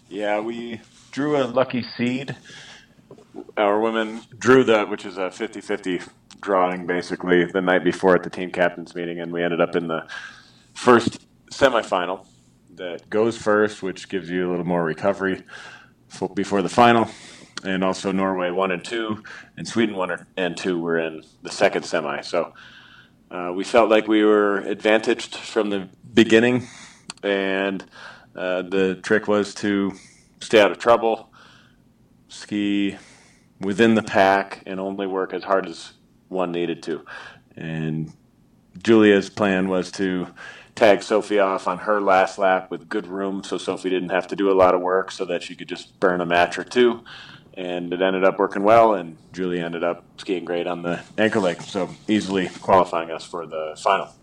Yeah, we drew a lucky seed. Our women drew which is a 50-50 drawing basically the night before at the team captains meeting, and we ended up in the first semifinal that goes first, which gives you a little more recovery before the final. And also Norway 1 and 2 and Sweden 1 and 2 were in the second semi. So we felt like we were advantaged from the beginning, and the trick was to stay out of trouble, ski within the pack, and only work as hard as one needed to. And Julia's plan was to tag Sophie off on her last lap with good room, so Sophie didn't have to do a lot of work, so that she could just burn a match or two. And it ended up working well, and Julia ended up skiing great on the Anchor Lake, so easily qualifying us for the final.